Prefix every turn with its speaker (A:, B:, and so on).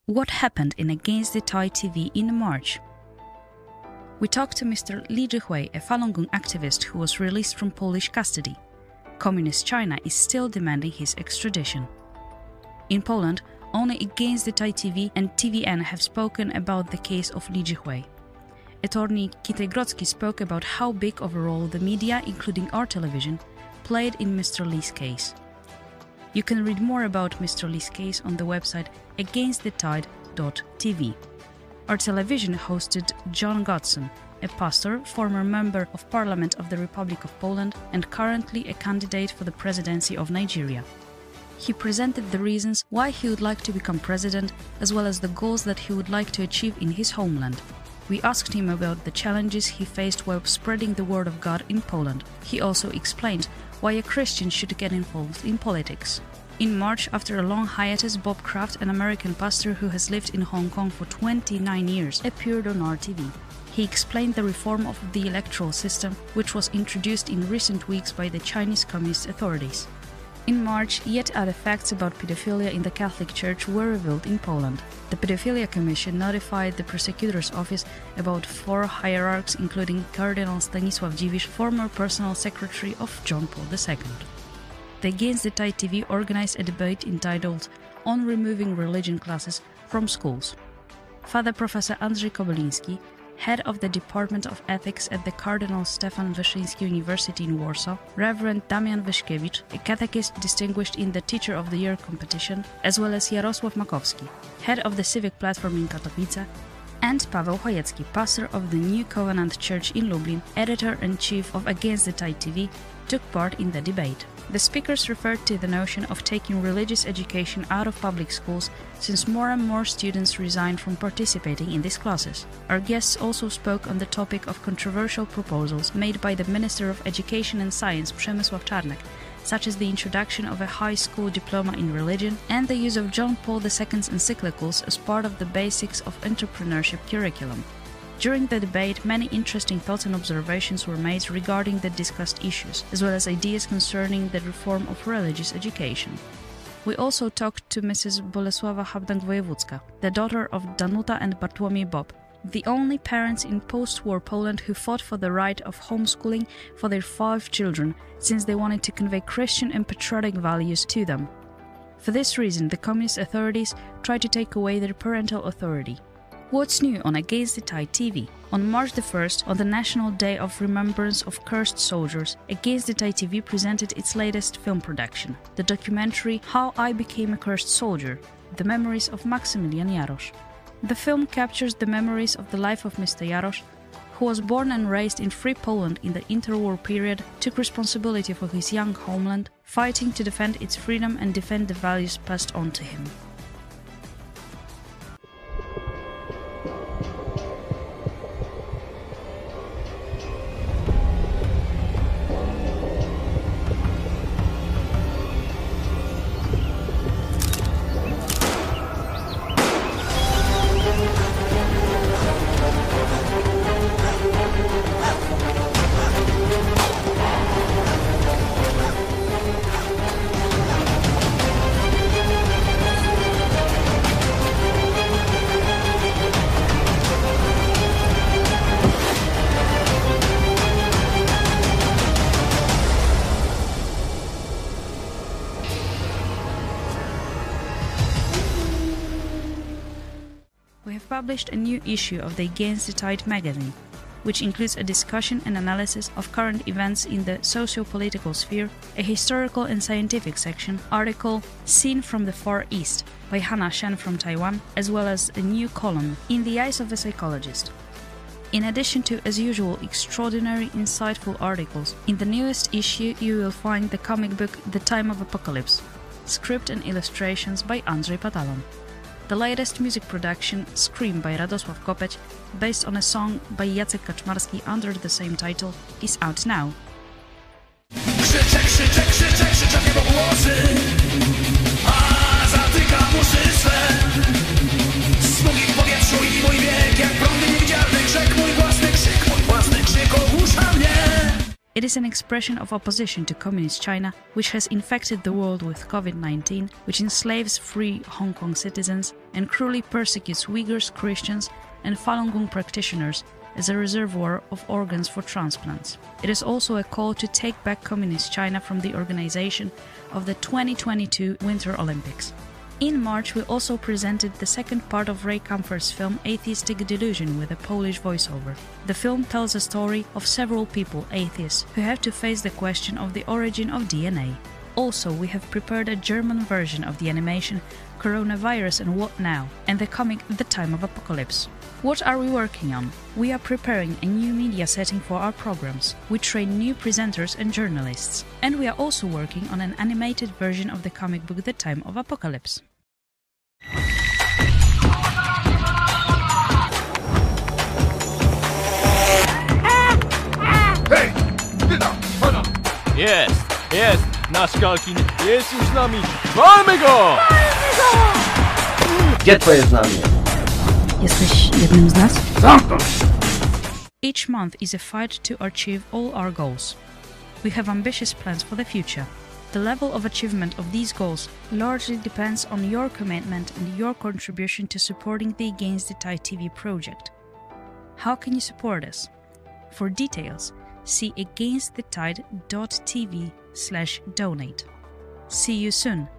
A: What happened in Against the Tide TV in March? We talked to Mr. Li Zhihui, a Falun Gong activist who was released from Polish custody. Communist China is still demanding his extradition. In Poland, only Against the Tide TV and TVN have spoken about the case of Li Zhihui. Attorney Kitaj Grodzki spoke about how big of a role the media, including our television, played in Mr. Li's case. You can read more about Mr. Li's case on the website againsthetide.tv. Our television hosted John Godson, a pastor, former member of Parliament of the Republic of Poland and currently a candidate for the presidency of Nigeria. He presented the reasons why he would like to become president, as well as the goals that he would like to achieve in his homeland. We asked him about the challenges he faced while spreading the word of God in Poland. He also explained why a Christian should get involved in politics. In March, after a long hiatus, Bob Kraft, an American pastor who has lived in Hong Kong for 29 years, appeared on RTV. He explained the reform of the electoral system, which was introduced in recent weeks by the Chinese Communist authorities. In March, yet other facts about pedophilia in the Catholic Church were revealed in Poland. The Pedophilia Commission notified the prosecutor's office about 4 hierarchs, including Cardinal Stanisław Dziwisz, former personal secretary of John Paul II. The Against the Tide TV organized a debate entitled On Removing Religion Classes from Schools. Father Professor Andrzej Kobyliński, head of the Department of Ethics at the Cardinal Stefan Wyszyński University in Warsaw, Reverend Damian Wyszkiewicz, a catechist distinguished in the Teacher of the Year competition, as well as Jarosław Makowski, head of the Civic Platform in Katowice, and Paweł Chojecki, pastor of the New Covenant Church in Lublin, editor-in-chief of Against the Tide TV, took part in the debate. The speakers referred to the notion of taking religious education out of public schools, since more and more students resign from participating in these classes. Our guests also spoke on the topic of controversial proposals made by the Minister of Education and Science, Przemysław Czarnek, such as the introduction of a high school diploma in religion and the use of John Paul II's encyclicals as part of the basics of entrepreneurship curriculum. During the debate, many interesting thoughts and observations were made regarding the discussed issues, as well as ideas concerning the reform of religious education. We also talked to Mrs. Bolesława Habdank-Wojewódzka, the daughter of Danuta and Bartłomiej Bob, the only parents in post-war Poland who fought for the right of homeschooling for their 5 children, since they wanted to convey Christian and patriotic values to them. For this reason, the communist authorities tried to take away their parental authority. What's new on Against the Tide TV? On March the 1st, on the National Day of Remembrance of Cursed Soldiers, Against the Tide TV presented its latest film production, the documentary How I Became a Cursed Soldier, The Memories of Maximilian Jarosz. The film captures the memories of the life of Mr. Jarosz, who was born and raised in Free Poland in the interwar period, took responsibility for his young homeland, fighting to defend its freedom and defend the values passed on to him. We have published a new issue of the Against the Tide magazine, which includes a discussion and analysis of current events in the socio-political sphere, a historical and scientific section, article Seen from the Far East by Hannah Shen from Taiwan, as well as a new column, In the Eyes of a Psychologist. In addition to, as usual, extraordinary, insightful articles, in the newest issue you will find the comic book The Time of Apocalypse, script and illustrations by Andrzej Patalon. The latest music production, Scream by Radosław Kopeć, based on a song by Jacek Kaczmarski under the same title, is out now.
B: Krzyczę, krzyczę, krzyczę, krzyczę w niebo głosy, a zatyka uszy swe. Smugi w powietrzu i mój bieg, jak prądy niewidzialnych rzek, mój własny krzyk ogłusza mnie.
A: It is an expression of opposition to Communist China, which has infected the world with COVID-19, which enslaves free Hong Kong citizens and cruelly persecutes Uyghurs, Christians and Falun Gong practitioners as a reservoir of organs for transplants. It is also a call to take back Communist China from the organization of the 2022 Winter Olympics. In March, we also presented the second part of Ray Comfort's film Atheistic Delusion with a Polish voiceover. The film tells a story of several people, atheists, who have to face the question of the origin of DNA. Also, we have prepared a German version of the animation Coronavirus and What Now, and the comic The Time of Apocalypse. What are we working on? We are preparing a new media setting for our programs. We train new presenters and journalists. And we are also working on an animated version of the comic book The Time of Apocalypse.
B: Hej! Ty tam! Chodź!
C: Jest! Nasz Kalkin jest już z nami! Walmy go!
D: Gdzie twoje znamie?
A: Jesteś jednym z nas?
B: Zamknąć!
A: Each month is a fight to achieve all our goals. We have ambitious plans for the future. The level of achievement of these goals largely depends on your commitment and your contribution to supporting the Against the Tide TV project. How can you support us? For details, see againsthetide.tv/donate. See you soon!